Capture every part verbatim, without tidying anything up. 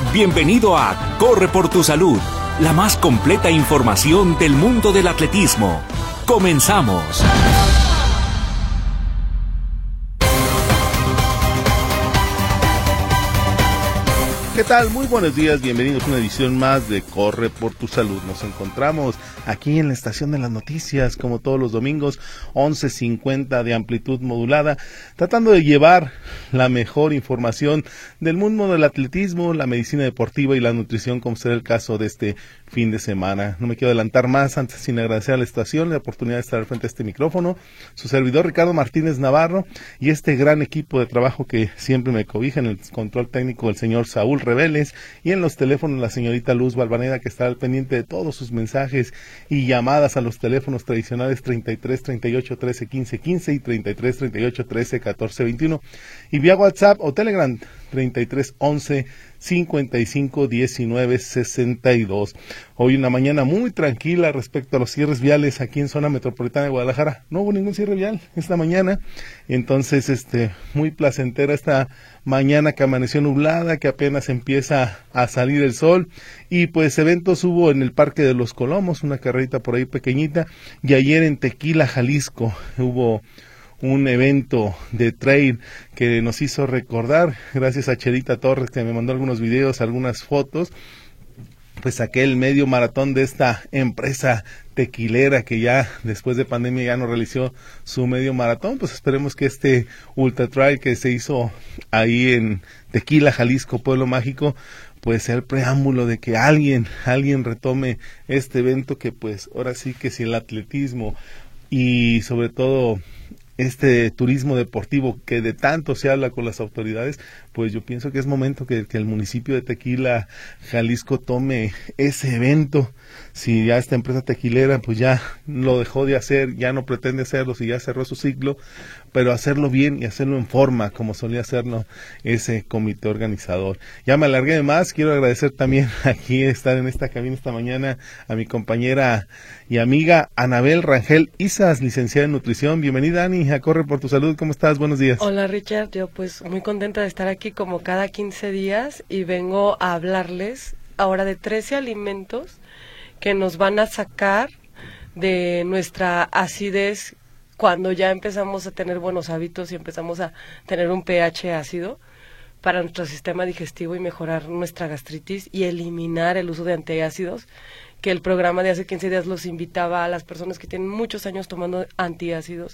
Bienvenido a Corre por tu Salud, la más completa información del mundo del atletismo. Comenzamos. ¿Qué tal? Muy buenos días, bienvenidos a una edición más de Corre por tu Salud. Nos encontramos aquí en la estación de las noticias, como todos los domingos, once cincuenta de amplitud modulada, tratando de llevar la mejor información del mundo del atletismo, la medicina deportiva y la nutrición, como será el caso de este fin de semana. No me quiero adelantar más, antes sin agradecer a la estación la oportunidad de estar frente a este micrófono, su servidor Ricardo Martínez Navarro y este gran equipo de trabajo que siempre me cobija, en el control técnico el señor Saúl Reveles y en los teléfonos la señorita Luz Balvaneda, que está al pendiente de todos sus mensajes y llamadas a los teléfonos tradicionales treinta y tres, treinta y ocho, trece, quince, quince y treinta y tres, treinta y ocho, trece, catorce, veintiuno y vía WhatsApp o Telegram treinta y tres, once, cincuenta y cinco, diecinueve, sesenta y dos. Hoy una mañana muy tranquila respecto a los cierres viales aquí en zona metropolitana de Guadalajara. No hubo ningún cierre vial esta mañana, entonces este muy placentera esta mañana que amaneció nublada, que apenas empieza a salir el sol, y pues eventos hubo en el Parque de los Colomos, una carrerita por ahí pequeñita, y ayer en Tequila, Jalisco, hubo un evento de trail que nos hizo recordar, gracias a Cherita Torres, que me mandó algunos videos, algunas fotos, pues aquel medio maratón de esta empresa tequilera que ya después de pandemia ya no realizó su medio maratón. Pues esperemos que este ultra trail que se hizo ahí en Tequila, Jalisco, Pueblo Mágico, pues sea el preámbulo de que alguien, alguien retome este evento, que pues ahora sí que si el atletismo y sobre todo este turismo deportivo que de tanto se habla con las autoridades, pues yo pienso que es momento que, que el municipio de Tequila, Jalisco, tome ese evento. Si ya esta empresa tequilera pues ya lo dejó de hacer, ya no pretende hacerlo, si ya cerró su ciclo, pero hacerlo bien y hacerlo en forma, como solía hacerlo ese comité organizador. Ya me alargué de más, quiero agradecer también aquí estar en esta cabina esta mañana a mi compañera y amiga Anabel Rangel Isas, licenciada en nutrición. Bienvenida, Ani, a Corre por tu Salud. ¿Cómo estás? Buenos días. Hola, Richard. Yo pues muy contenta de estar aquí como cada quince días y vengo a hablarles ahora de trece alimentos que nos van a sacar de nuestra acidez cuando ya empezamos a tener buenos hábitos y empezamos a tener un pH ácido para nuestro sistema digestivo y mejorar nuestra gastritis y eliminar el uso de antiácidos, que el programa de hace quince días los invitaba a las personas que tienen muchos años tomando antiácidos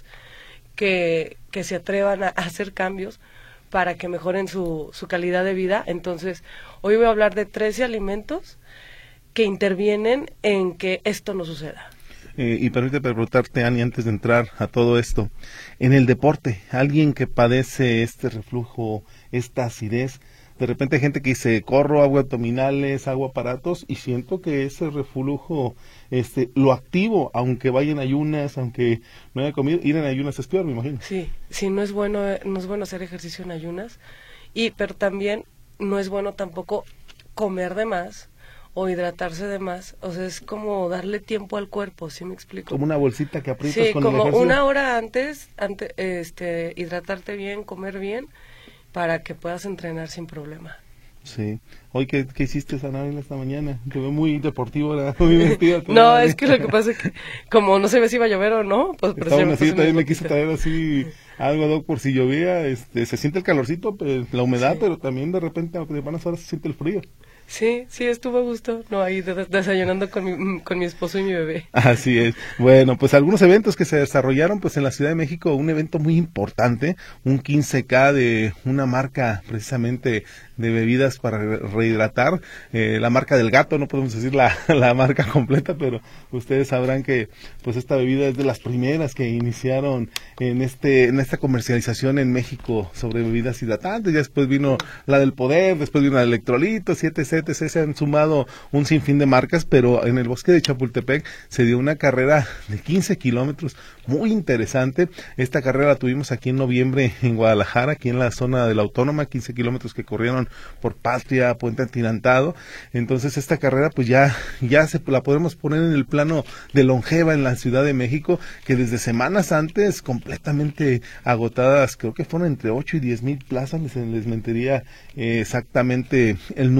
que, que se atrevan a hacer cambios para que mejoren su, su calidad de vida. Entonces, hoy voy a hablar de trece alimentos que intervienen en que esto no suceda. Eh, y permíteme preguntarte, Ani, antes de entrar a todo esto, en el deporte, alguien que padece este reflujo, esta acidez, de repente hay gente que dice, corro, hago abdominales, hago aparatos, y siento que ese reflujo, este, lo activo, aunque vaya en ayunas, aunque no haya comido, ir en ayunas es peor, me imagino. Sí, sí, no es bueno, no es bueno hacer ejercicio en ayunas, y pero también no es bueno tampoco comer de más o hidratarse de más. O sea, es como darle tiempo al cuerpo, ¿sí me explico? Como una bolsita que aprietas sí, con el ejercicio. Sí, como una hora antes, antes este, hidratarte bien, comer bien, para que puedas entrenar sin problema. Sí. Hoy, ¿qué, qué hiciste, Anabel, esta mañana? Te veo muy deportivo, ¿verdad? Muy vestida. No, es que lo que pasa es que, como no sé si iba a llover o no, pues... Pero Estaba así, también me quise traer así algo, Doc, por si llovía. Este, se siente el calorcito, pues, la humedad, sí, pero también de repente, aunque de buenas horas, se siente el frío. Sí, sí, estuvo a gusto, no, ahí des desayunando con mi, con mi esposo y mi bebé. Así es. Bueno, pues algunos eventos que se desarrollaron pues en la Ciudad de México, un evento muy importante, un quince K de una marca precisamente de bebidas para re rehidratar, eh, la marca del gato, no podemos decir la, la marca completa, pero ustedes sabrán que pues esta bebida es de las primeras que iniciaron en este en esta comercialización en México sobre bebidas hidratantes. Ya después vino la del Poder, después vino la de Electrolitos, etcétera, etcétera. Se han sumado un sinfín de marcas, pero en el bosque de Chapultepec se dio una carrera de quince kilómetros muy interesante. Esta carrera la tuvimos aquí en noviembre en Guadalajara, aquí en la zona de la Autónoma, quince kilómetros que corrieron por Patria, Puente Atirantado. Entonces esta carrera pues ya, ya se la podemos poner en el plano de longeva en la Ciudad de México, que desde semanas antes completamente agotadas, creo que fueron entre ocho y diez mil plazas, les, les mentiría eh, exactamente el número,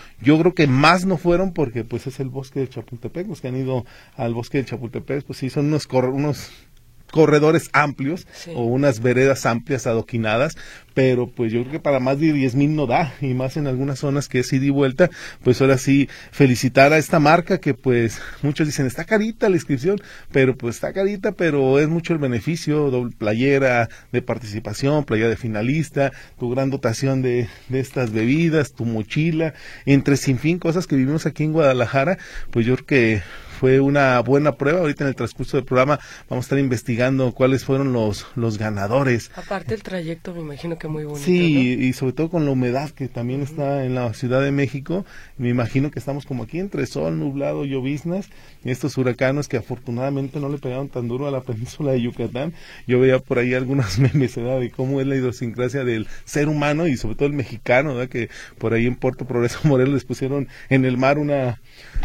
Yo creo que más no fueron porque pues es el bosque de Chapultepec, los que han ido al bosque de Chapultepec, pues sí, son unos, cor- unos corredores amplios, sí, o unas veredas amplias adoquinadas, pero pues yo creo que para más de diez mil no da, y más en algunas zonas que es ida y vuelta. Pues ahora sí, felicitar a esta marca que pues muchos dicen, está carita la inscripción, pero pues está carita, pero es mucho el beneficio, doble playera de participación, playera de finalista, tu gran dotación de, de estas bebidas, tu mochila, entre sin fin cosas que vivimos aquí en Guadalajara. Pues yo creo que fue una buena prueba. Ahorita en el transcurso del programa vamos a estar investigando cuáles fueron los, los ganadores. Aparte el trayecto me imagino que muy bonito, sí, ¿no? Y sobre todo con la humedad que también uh-huh. está en la Ciudad de México. Me imagino que estamos como aquí entre sol, nublado, lloviznas, y estos huracanes que afortunadamente no le pegaron tan duro a la península de Yucatán. Yo veía por ahí algunos memes, ¿verdad?, de cómo es la idiosincrasia del ser humano y sobre todo el mexicano, ¿verdad?, que por ahí en Puerto Progreso, Morelos, les pusieron en el mar una,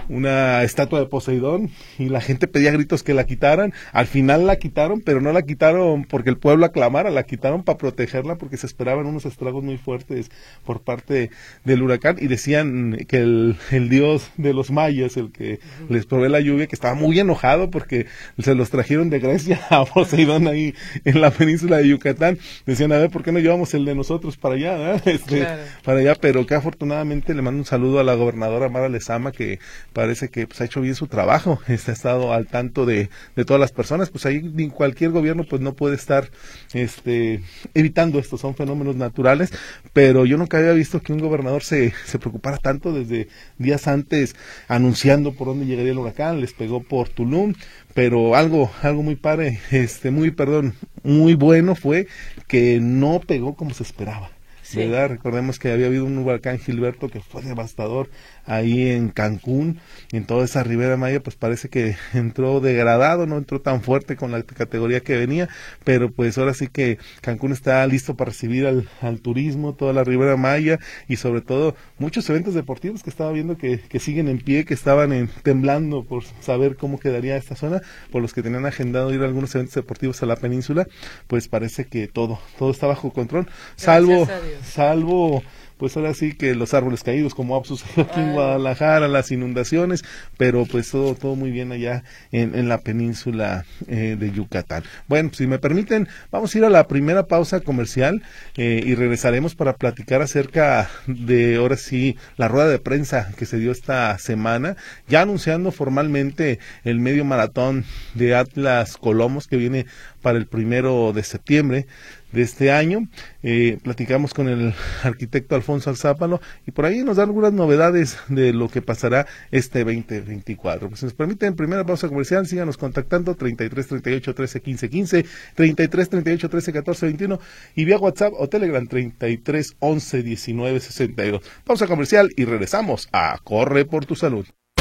una estatua de Poseidón, y la gente pedía gritos que la quitaran. Al final la quitaron, pero no la quitaron porque el pueblo aclamara, la quitaron para protegerla porque se esperaban unos estragos muy fuertes por parte del huracán, y decían que el, el dios de los mayas, el que uh-huh. les provee la lluvia, que estaba muy enojado porque se los trajeron de Grecia a Poseidón ahí en la península de Yucatán. Decían, a ver, ¿por qué no llevamos el de nosotros para allá? ¿eh? Este, claro. Para allá, pero que afortunadamente le mando un saludo a la gobernadora Mara Lezama, que parece que pues, ha hecho bien su trabajo. Está estado al tanto de, de todas las personas. Pues ahí en cualquier gobierno pues no puede estar este evitando esto, son fenómenos naturales, pero yo nunca había visto que un gobernador se, se preocupara tanto desde días antes anunciando por dónde llegaría el huracán. Les pegó por Tulum, pero algo, algo muy padre, este, muy, perdón, muy bueno fue que no pegó como se esperaba. Sí. ¿Verdad? Recordemos que había habido un huracán Gilberto que fue devastador ahí en Cancún, en toda esa Ribera Maya. Pues parece que entró degradado, no entró tan fuerte con la categoría que venía, pero pues ahora sí que Cancún está listo para recibir al, al turismo, toda la Ribera Maya, y sobre todo muchos eventos deportivos que estaba viendo que, que siguen en pie, que estaban en, temblando por saber cómo quedaría esta zona, por los que tenían agendado ir a algunos eventos deportivos a la península. Pues parece que todo, todo está bajo control, salvo salvo pues ahora sí que los árboles caídos, como ha sucedido aquí en Guadalajara, las inundaciones, pero pues todo todo muy bien allá en, en la península eh, de Yucatán. Bueno, si me permiten, vamos a ir a la primera pausa comercial eh, y regresaremos para platicar acerca de, ahora sí, la rueda de prensa que se dio esta semana, ya anunciando formalmente el medio maratón de Atlas Colomos que viene para el primero de septiembre de este año. Eh, platicamos con el arquitecto Alfonso Alzápalo y por ahí nos dan algunas novedades de lo que pasará este veinte veinticuatro. Pues si nos permiten, primera pausa comercial, síganos contactando treinta y tres, treinta y ocho, trece, quince, quince, treinta y tres, treinta y ocho, trece, catorce, veintiuno y vía WhatsApp o Telegram treinta y tres, once, diecinueve, sesenta y dos. Pausa comercial y regresamos a Corre por tu Salud.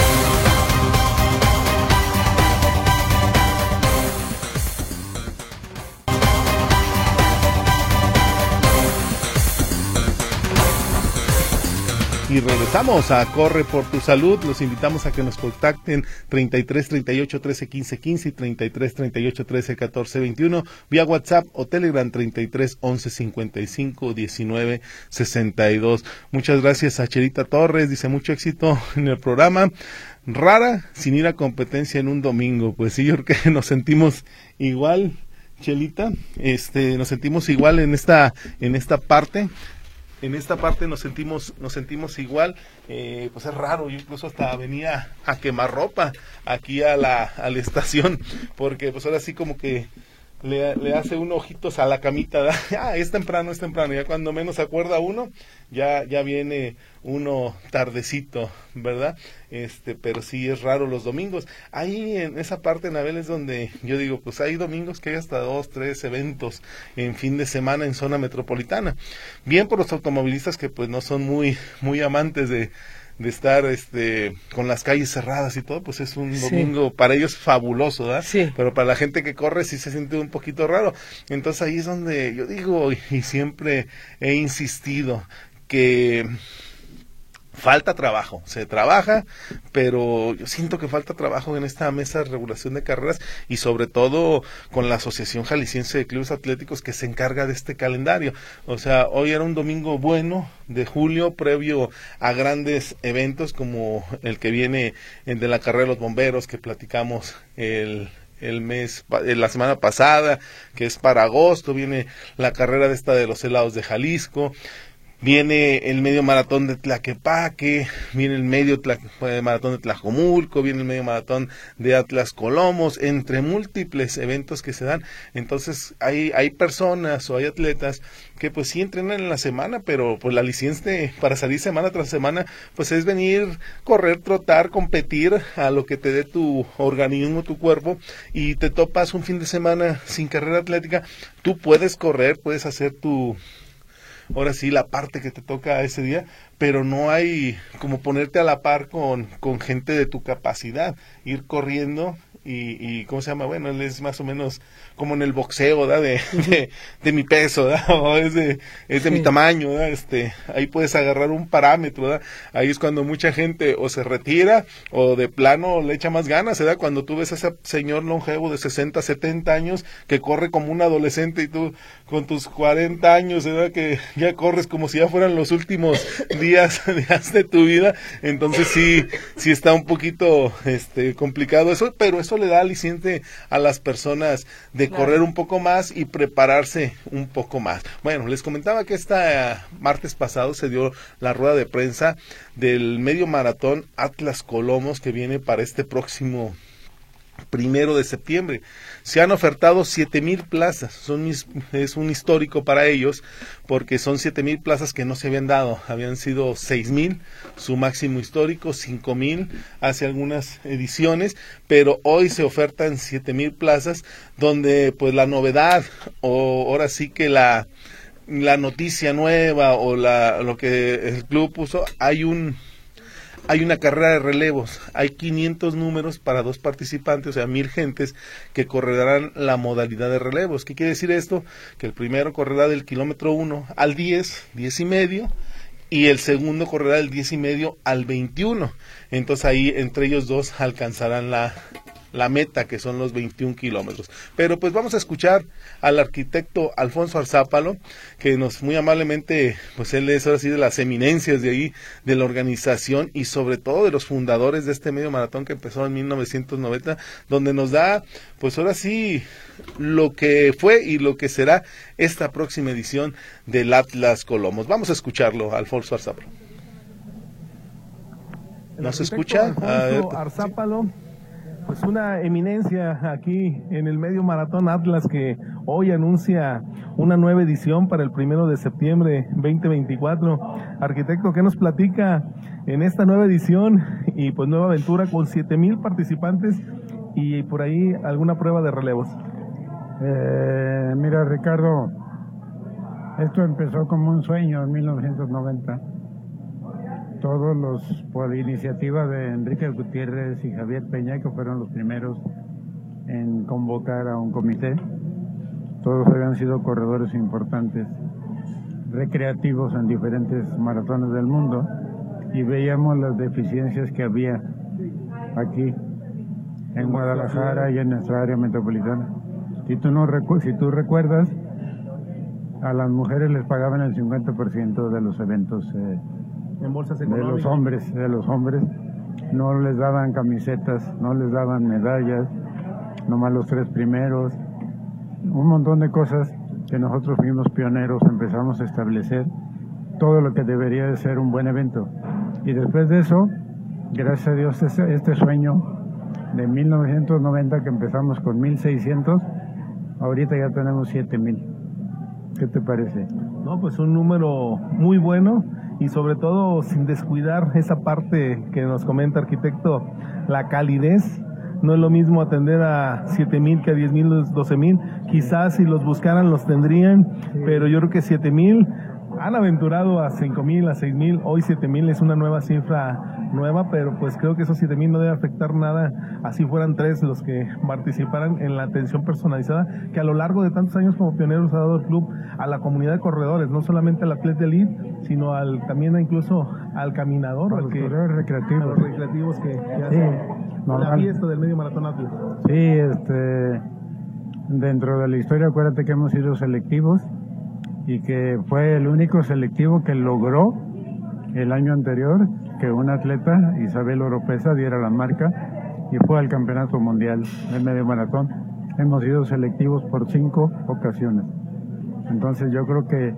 Y regresamos a Corre por tu Salud. Los invitamos a que nos contacten treinta y tres, treinta y ocho, trece, quince, quince y treinta y tres, treinta y ocho, trece, catorce, veintiuno vía WhatsApp o Telegram treinta y tres, once, cincuenta y cinco, diecinueve, sesenta y dos. Muchas gracias a Cherita Torres, dice mucho éxito en el programa. Rara sin ir a competencia en un domingo. Pues sí, yo creo que nos sentimos igual, Chelita, este, nos sentimos igual en esta, en esta parte. En esta parte nos sentimos nos sentimos igual, eh, pues es raro, yo incluso hasta venía a quemar ropa aquí a la, a la estación, porque pues ahora sí como que le, le hace uno ojitos a la camita, ¿verdad? Ah, es temprano, es temprano, ya cuando menos se acuerda uno, ya, ya viene uno tardecito, ¿verdad? Este, pero sí es raro los domingos. Ahí en esa parte, Anabel, es donde yo digo, pues hay domingos que hay hasta dos, tres eventos en fin de semana en zona metropolitana. Bien por los automovilistas que pues no son muy, muy amantes de, de estar este con las calles cerradas y todo, pues es un domingo sí. para ellos fabuloso, ¿verdad? Sí. Pero para la gente que corre sí se siente un poquito raro. Entonces ahí es donde yo digo, y siempre he insistido, que falta trabajo, se trabaja, pero yo siento que falta trabajo en esta mesa de regulación de carreras y sobre todo con la Asociación Jalisciense de Clubes Atléticos que se encarga de este calendario. O sea, hoy era un domingo bueno de julio previo a grandes eventos como el que viene el de la carrera de los bomberos que platicamos el el mes, la semana pasada, que es para agosto, viene la carrera de esta de los helados de Jalisco, viene el medio maratón de Tlaquepaque, viene el medio tla, maratón de Tlajomulco, viene el medio maratón de Atlas Colomos, entre múltiples eventos que se dan. Entonces hay hay personas o hay atletas que pues sí entrenan en la semana, pero pues la licencia para salir semana tras semana pues es venir, correr, trotar, competir a lo que te dé tu organismo, tu cuerpo, y te topas un fin de semana sin carrera atlética. Tú puedes correr, puedes hacer tu ahora sí la parte que te toca ese día, pero no hay como ponerte a la par con, con gente de tu capacidad, ir corriendo y, y ¿cómo se llama? Bueno, él es más o menos como en el boxeo, ¿verdad? De, de, de mi peso, ¿verdad? O es de, es de sí. mi tamaño, ¿verdad? Este, ahí puedes agarrar un parámetro, ¿verdad? Ahí es cuando mucha gente o se retira o de plano le echa más ganas, ¿verdad? Cuando tú ves a ese señor longevo de sesenta, setenta años que corre como un adolescente y tú con tus cuarenta años, ¿verdad? Que ya corres como si ya fueran los últimos días, días de tu vida. Entonces sí, sí está un poquito este complicado eso, pero eso le da aliciente a las personas de claro. correr un poco más y prepararse un poco más. Bueno, les comentaba que este martes pasado se dio la rueda de prensa del medio maratón Atlas Colomos que viene para este próximo primero de septiembre. Se han ofertado siete mil plazas, son mis, es un histórico para ellos, porque son siete mil plazas que no se habían dado, habían sido seis mil, su máximo histórico, cinco mil hace algunas ediciones, pero hoy se ofertan siete mil plazas, donde pues la novedad, o ahora sí que la, la noticia nueva, o la, lo que el club puso, hay un Hay una carrera de relevos, hay quinientos números para dos participantes, o sea, mil gentes que correrán la modalidad de relevos. ¿Qué quiere decir esto? Que el primero correrá del kilómetro uno al diez, diez y medio, y el segundo correrá del diez y medio al veintiuno. Entonces ahí entre ellos dos alcanzarán la, la meta, que son los veintiún kilómetros. Pero pues vamos a escuchar al arquitecto Alfonso Arzápalo, que nos muy amablemente, pues él es ahora sí de las eminencias de ahí, de la organización y sobre todo de los fundadores de este medio maratón que empezó en mil novecientos noventa, donde nos da, pues ahora sí, lo que fue y lo que será esta próxima edición del Atlas Colomos. Vamos a escucharlo, Alfonso Arzápalo. ¿Nos escucha? Alfonso Arzápalo. Pues una eminencia aquí en el medio maratón Atlas, que hoy anuncia una nueva edición para el primero de septiembre veinte veinticuatro. Arquitecto, ¿qué nos platica en esta nueva edición y pues nueva aventura con siete mil participantes y por ahí alguna prueba de relevos? Eh, mira, Ricardo, esto empezó como un sueño en mil novecientos noventa. Todos los, por iniciativa de Enrique Gutiérrez y Javier Peña, que fueron los primeros en convocar a un comité. Todos habían sido corredores importantes, recreativos en diferentes maratones del mundo, y veíamos las deficiencias que había aquí en Guadalajara y en nuestra área metropolitana. Si tú, no recu- si tú recuerdas, a las mujeres les pagaban el cincuenta por ciento de los eventos eh, en bolsas económicas. De los hombres, de los hombres, no les daban camisetas, no les daban medallas, nomás los tres primeros, un montón de cosas que nosotros fuimos pioneros, empezamos a establecer todo lo que debería de ser un buen evento. Y después de eso, gracias a Dios, este, este sueño de mil novecientos noventa, que empezamos con mil seiscientos, ahorita ya tenemos siete mil. ¿Qué te parece? No, pues un número muy bueno, y sobre todo sin descuidar esa parte que nos comenta, arquitecto, la calidez. No es lo mismo atender a siete mil que a diez mil, doce mil. Quizás si los buscaran los tendrían, sí. Pero yo creo que siete mil han aventurado a cinco mil, a seis mil, hoy siete mil es una nueva cifra nueva, pero pues creo que esos siete mil no debe afectar nada, así fueran tres los que participaran en la atención personalizada, que a lo largo de tantos años como pioneros ha dado el club a la comunidad de corredores, no solamente al atleta elite, sino al también incluso al caminador, a al los que, corredores recreativos, a los recreativos que, que sí, hacen normal. La fiesta del medio maratón Atlas. Sí, este, dentro de la historia acuérdate que hemos sido selectivos y que fue el único selectivo que logró el año anterior que un atleta, Isabel Oropesa, diera la marca y fue al campeonato mundial de medio maratón. Hemos sido selectivos por cinco ocasiones. Entonces yo creo que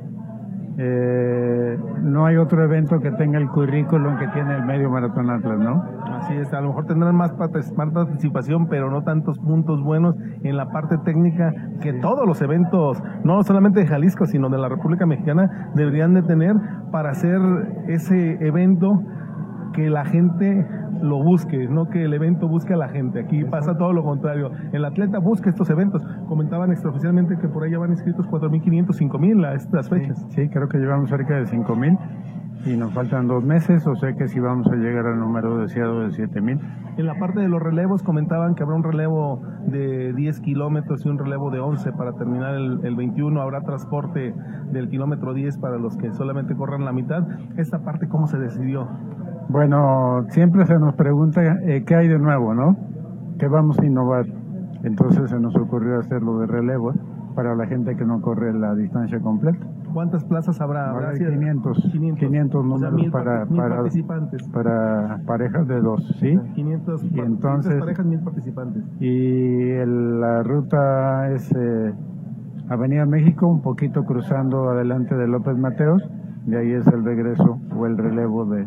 eh, no hay otro evento que tenga el currículum que tiene el medio maratón Atlas, ¿no? Así es, a lo mejor tendrán más, más participación, pero no tantos puntos buenos en la parte técnica que sí. Todos los eventos, no solamente de Jalisco, sino de la República Mexicana, deberían de tener para hacer ese evento que la gente lo busque, no que el evento busque a la gente. Aquí pasa todo lo contrario. El atleta busca estos eventos. Comentaban extraoficialmente que por ahí ya van inscritos cuatro mil quinientos, cinco mil a estas fechas. Sí, sí, creo que llevamos cerca de cinco mil y nos faltan dos meses, o sea que sí vamos a llegar al número deseado de siete mil. En la parte de los relevos comentaban que habrá un relevo de diez kilómetros y un relevo de once para terminar el, el veintiuno. Habrá transporte del kilómetro diez para los que solamente corran la mitad. ¿Esta parte cómo se decidió? Bueno, siempre se nos pregunta eh, qué hay de nuevo, ¿no? ¿Qué vamos a innovar? Entonces se nos ocurrió hacerlo de relevo para la gente que no corre la distancia completa. ¿Cuántas plazas habrá? Habrá quinientos, quinientos, quinientos números, o sea, mil, para, mil para, participantes. Para parejas de dos, ¿sí? O sea, quinientos, y entonces, quinientas parejas, mil participantes. Y el, la ruta es eh, Avenida México, un poquito cruzando adelante de López Mateos, de ahí es el regreso o el relevo de...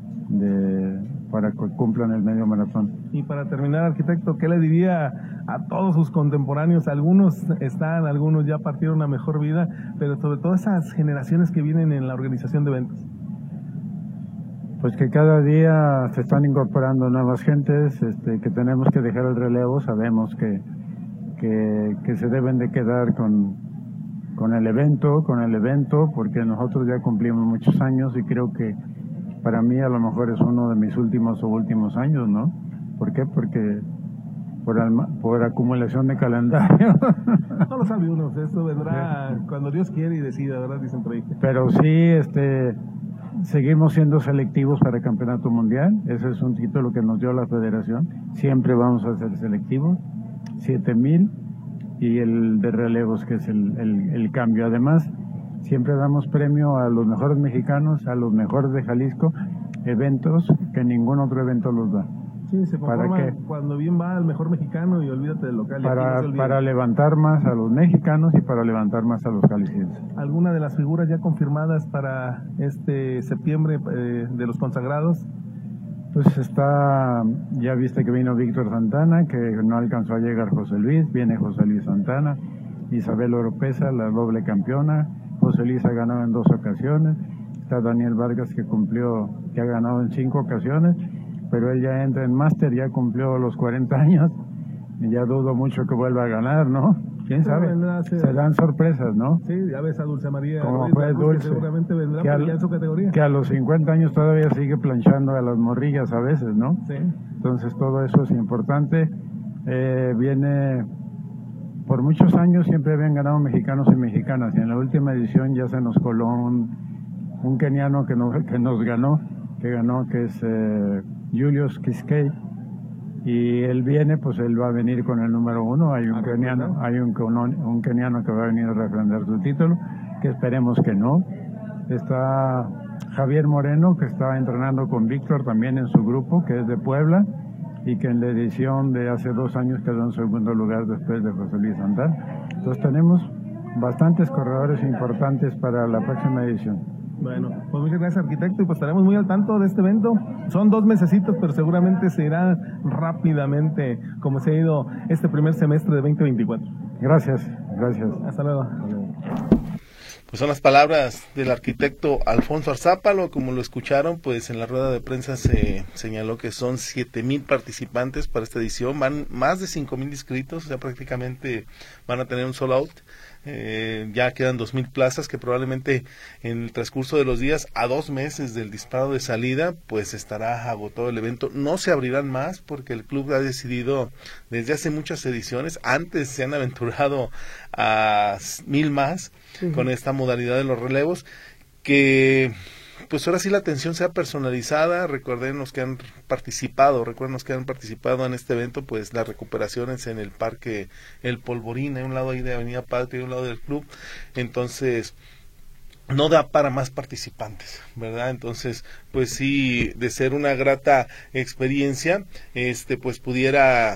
de para que cumplan el medio maratón. Y para terminar, arquitecto, ¿qué le diría a todos sus contemporáneos? Algunos están, algunos ya partieron a mejor vida, pero sobre todo esas generaciones que vienen en la organización de eventos. Pues que cada día se están incorporando nuevas gentes, este, que tenemos que dejar el relevo, sabemos que, que, que se deben de quedar con, con el evento, con el evento, porque nosotros ya cumplimos muchos años y creo que para mí a lo mejor es uno de mis últimos o últimos años, ¿no? ¿Por qué? Porque por, alma, por acumulación de calendario. No lo sabe uno, esto vendrá cuando Dios quiere y decida, ¿verdad? Dicen por ahí. Pero sí, este, seguimos siendo selectivos para el Campeonato Mundial. Ese es un título que nos dio la Federación. Siempre vamos a ser selectivos. siete mil y el de relevos, que es el, el, el cambio. Además, siempre damos premio a los mejores mexicanos, a los mejores de Jalisco, eventos que ningún otro evento los da. Sí, se conforma cuando bien va el mejor mexicano y olvídate del local. Para, no para levantar más a los mexicanos y para levantar más a los jaliscienses. ¿Alguna de las figuras ya confirmadas para este septiembre eh, de los consagrados? Pues está, ya viste que vino Víctor Santana, que no alcanzó a llegar José Luis, viene José Luis Santana, Isabel Oropesa, la doble campeona, José Luis ha ganado en dos ocasiones, está Daniel Vargas que cumplió, que ha ganado en cinco ocasiones, pero él ya entra en máster, ya cumplió los cuarenta años, y ya dudo mucho que vuelva a ganar, ¿no? ¿Quién sabe? Vendrá, sí. Se dan sorpresas, ¿no? Sí, ya ves a Dulce María, como fue Dulce, que seguramente vendrá que, al, ya en su categoría. Que a los cincuenta años todavía sigue planchando a las morrillas a veces, ¿no? Sí. Entonces todo eso es importante. Eh, viene... Por muchos años siempre habían ganado mexicanos y mexicanas, y en la última edición ya se nos coló un, un keniano que nos, que nos ganó, que ganó, que es eh, Julius Kiskei, y él viene, pues él va a venir con el número uno. Hay un keniano, hay un, un keniano que va a venir a refrendar su título, que esperemos que no. Está Javier Moreno, que está entrenando con Víctor también en su grupo, que es de Puebla, y que en la edición de hace dos años quedó en segundo lugar después de José Luis Santana. Entonces tenemos bastantes corredores importantes para la próxima edición. Bueno, pues muchas gracias, arquitecto, y pues estaremos muy al tanto de este evento. Son dos mesecitos, pero seguramente se irá rápidamente como se ha ido este primer semestre de veinte veinticuatro. Gracias, gracias. Hasta luego. Hasta luego. Pues son las palabras del arquitecto Alfonso Arzápalo. Como lo escucharon, pues en la rueda de prensa se señaló que son siete mil participantes para esta edición, van más de cinco mil inscritos, o sea, prácticamente van a tener un sold out. Eh, ya quedan dos mil plazas que probablemente en el transcurso de los días, a dos meses del disparo de salida, pues estará agotado el evento. No se abrirán más porque el club ha decidido desde hace muchas ediciones, antes se han aventurado a mil más uh-huh. con esta modalidad de los relevos, que pues ahora sí la atención sea personalizada. Recuerden los que han participado, recuerden los que han participado en este evento, pues las recuperaciones en el parque El Polvorín, hay un lado ahí de Avenida Patria y un lado del club, entonces no da para más participantes, ¿verdad? Entonces, pues sí, de ser una grata experiencia, este pues pudiera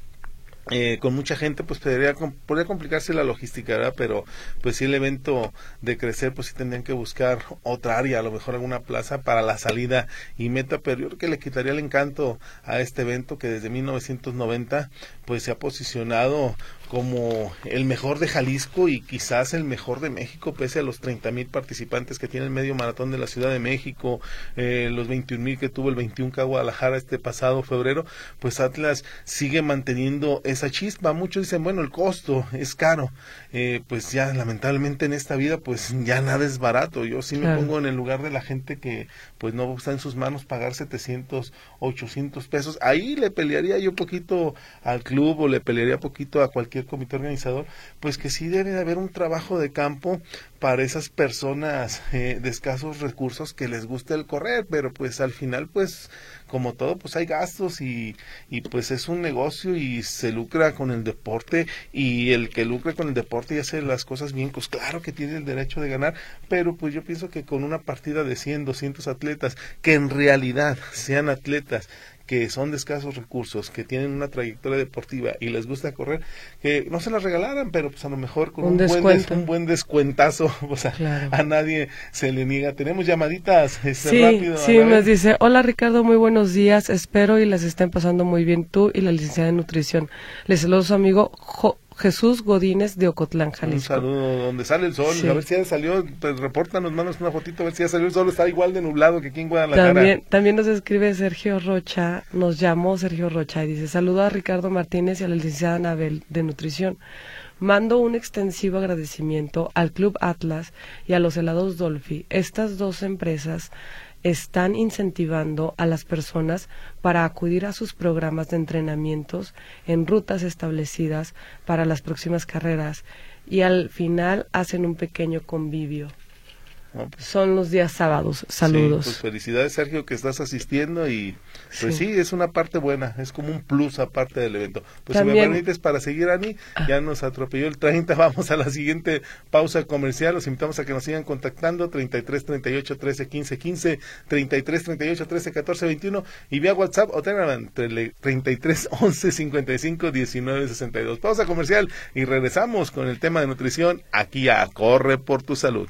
Eh, con mucha gente, pues podría, podría complicarse la logística, ¿verdad? Pero pues si el evento de crecer, pues sí tendrían que buscar otra área, a lo mejor alguna plaza para la salida y meta, pero yo creo que le quitaría el encanto a este evento que desde mil novecientos noventa pues se ha posicionado como el mejor de Jalisco y quizás el mejor de México, pese a los treinta mil participantes que tiene el medio maratón de la Ciudad de México, eh, los veintiún mil que tuvo el veintiuno K Guadalajara este pasado febrero, pues Atlas sigue manteniendo esa chispa. Muchos dicen, bueno, el costo es caro, eh, pues ya lamentablemente en esta vida pues ya nada es barato. Yo sí me claro. pongo en el lugar de la gente que pues no está en sus manos pagar setecientos, ochocientos pesos, ahí le pelearía yo poquito al club o le pelearía poquito a cualquier comité organizador, pues que sí debe de haber un trabajo de campo para esas personas eh, de escasos recursos que les gusta el correr, pero pues al final pues como todo pues hay gastos y, y pues es un negocio y se lucra con el deporte, y el que lucre con el deporte y hace las cosas bien, pues claro que tiene el derecho de ganar, pero pues yo pienso que con una partida de cien, doscientos atletas que en realidad sean atletas que son de escasos recursos, que tienen una trayectoria deportiva y les gusta correr, que no se las regalaran, pero pues a lo mejor con un, un, buen, des, un buen descuentazo, o sea, claro. a nadie se le niega. Tenemos llamaditas, este, sí, rápido. Sí, nos dice, hola Ricardo, muy buenos días, espero y las estén pasando muy bien tú y la licenciada en nutrición. Les saludo a su amigo Jo Jesús Godínez de Ocotlán, Jalisco. Un saludo, donde sale el sol, sí. a ver si ya salió, pues repórtanos, manos una fotito, a ver si ya salió el sol, está igual de nublado que aquí en Guadalajara. También, también nos escribe Sergio Rocha, nos llamó Sergio Rocha y dice, saludo a Ricardo Martínez y a la licenciada Anabel de Nutrición. Mando un extensivo agradecimiento al Club Atlas y a los helados Dolphy. Estas dos empresas están incentivando a las personas para acudir a sus programas de entrenamientos en rutas establecidas para las próximas carreras y al final hacen un pequeño convivio. No, pues, son los días sábados. Saludos. Sí, pues felicidades, Sergio, que estás asistiendo y pues sí. Sí. es una parte buena, es como un plus aparte del evento. Pues También, si me permites, para seguir, Ani, ah. ya nos atropelló el treinta, vamos a la siguiente pausa comercial, los invitamos a que nos sigan contactando, treinta y tres, treinta y ocho, trece, quince, quince, treinta y tres, treinta y ocho, trece, catorce, veintiuno y vía WhatsApp o Telegram, treinta y tres, once, cincuenta y cinco, diecinueve, sesenta y dos. Pausa comercial y regresamos con el tema de nutrición aquí a Corre por tu Salud.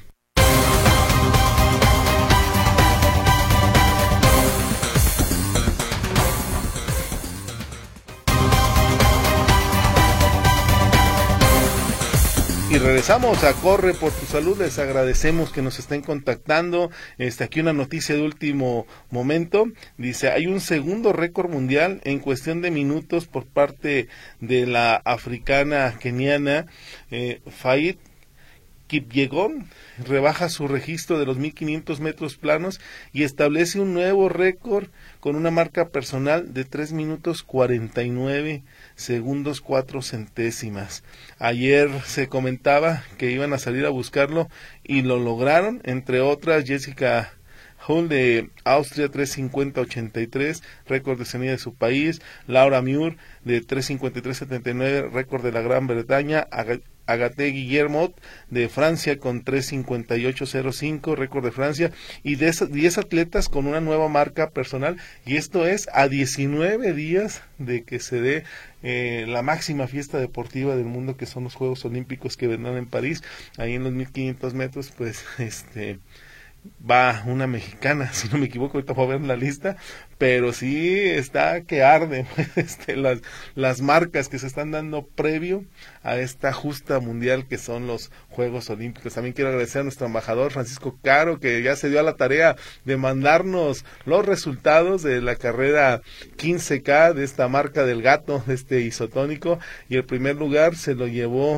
Y regresamos a Corre por tu Salud. Les agradecemos que nos estén contactando. Este, aquí una noticia de último momento. Dice, hay un segundo récord mundial en cuestión de minutos por parte de la africana keniana eh, Faith Kipyegon. Rebaja su registro de los mil quinientos metros planos y establece un nuevo récord con una marca personal de tres minutos cuarenta y nueve segundos cuatro centésimas. Ayer se comentaba que iban a salir a buscarlo y lo lograron, entre otras Jessica Hull de Austria, tres cincuenta ochenta y tres, récord de salida de su país. Laura Muir de tres cincuenta y tres setenta y nueve, récord de la Gran Bretaña. Ag Agathe Guillermot de Francia con tres cincuenta y ocho cero cinco, récord de Francia, y de diez atletas con una nueva marca personal, y esto es a diecinueve días de que se dé eh, la máxima fiesta deportiva del mundo, que son los Juegos Olímpicos que vendrán en París. Ahí en los mil quinientos metros, pues, este... va una mexicana, si no me equivoco, ahorita voy a ver la lista, pero sí está que arde este, las, las marcas que se están dando previo a esta justa mundial que son los Juegos Olímpicos. También quiero agradecer a nuestro embajador Francisco Caro, que ya se dio a la tarea de mandarnos los resultados de la carrera quince K de esta marca del gato, de este isotónico, y el primer lugar se lo llevó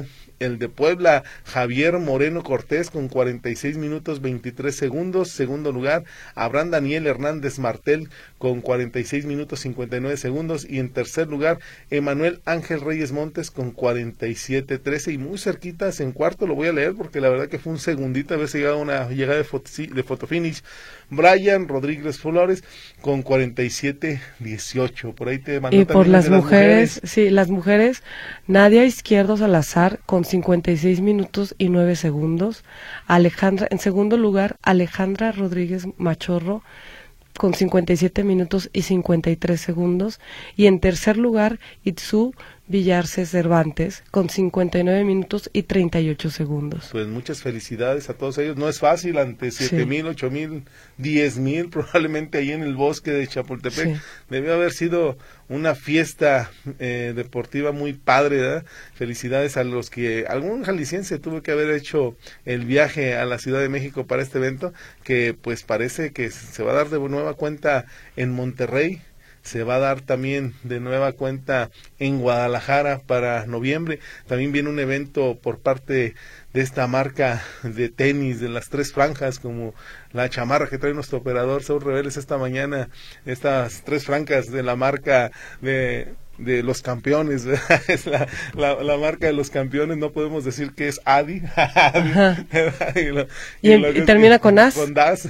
el de Puebla, Javier Moreno Cortés, con cuarenta y seis minutos veintitrés segundos. Segundo lugar, Abraham Daniel Hernández Martel, con cuarenta y seis minutos cincuenta y nueve segundos. Y en tercer lugar, Emanuel Ángel Reyes Montes, con cuarenta y siete trece. Y muy cerquitas en cuarto, lo voy a leer porque la verdad que fue un segundito, a veces llegaba una llegada de, foto, de fotofinish. Brian Rodríguez Flores, con cuarenta y siete dieciocho. Por ahí te mandó. Y por las, las mujeres, mujeres, sí, las mujeres, Nadia Izquierdo Salazar, con cincuenta y seis minutos y nueve segundos. Alejandra, en segundo lugar, Alejandra Rodríguez Machorro, con cincuenta y siete minutos y cincuenta y tres segundos. Y en tercer lugar, Itzu Villarce Cervantes, con cincuenta y nueve minutos y treinta y ocho segundos. Pues muchas felicidades a todos ellos. No es fácil ante siete mil, ocho mil, diez mil, probablemente ahí en el bosque de Chapultepec. Sí. Debió haber sido una fiesta eh, deportiva muy padre, ¿verdad? Felicidades a los que, algún jalisciense tuvo que haber hecho el viaje a la Ciudad de México para este evento, que pues parece que se va a dar de nueva cuenta en Monterrey. Se va a dar también de nueva cuenta en Guadalajara para noviembre. También viene un evento por parte de esta marca de tenis de las tres franjas, como la chamarra que trae nuestro operador Saúl Reveles esta mañana, estas tres franjas de la marca de de los campeones, ¿verdad? Es la, la, la marca de los campeones, no podemos decir que es Adi, Adi y, lo, y, y, lo, y termina con As, con Das,